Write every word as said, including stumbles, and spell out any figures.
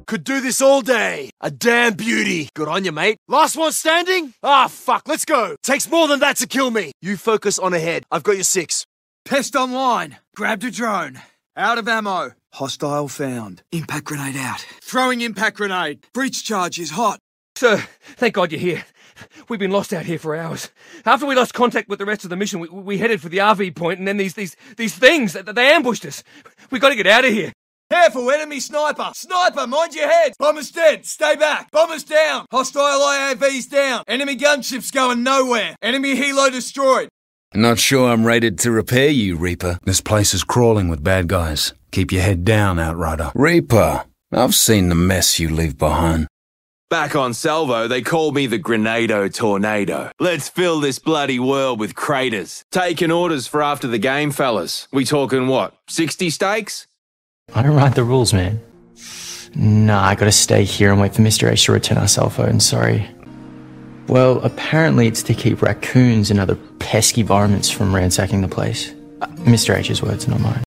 Could do this all day. A damn beauty. Good on you, mate. Last one standing? Ah, fuck, let's go. Takes more than that to kill me. You focus on ahead. I've got your six. Pest online. Grabbed a drone. Out of ammo. Hostile found. Impact grenade out. Throwing impact grenade. Breach charge is hot. Sir, thank God you're here. We've been lost out here for hours. After we lost contact with the rest of the mission, we, we headed for the R V point, and then these these these things, they ambushed us. We got to get out of here. Careful, enemy sniper! Sniper, mind your head! Bomber's dead! Stay back! Bomber's down! Hostile I A V's down! Enemy gunship's going nowhere! Enemy helo destroyed! Not sure I'm rated to repair you, Reaper. This place is crawling with bad guys. Keep your head down, Outrider. Reaper, I've seen the mess you leave behind. Back on Salvo, they call me the Grenado Tornado. Let's fill this bloody world with craters. Taking orders for after the game, fellas. We talking what, sixty steaks? I don't write the rules, man. Nah, I gotta stay here and wait for Mister H to return our cell phone, sorry. Well, apparently it's to keep raccoons and other pesky varmints from ransacking the place. Uh, Mister H's words, not mine.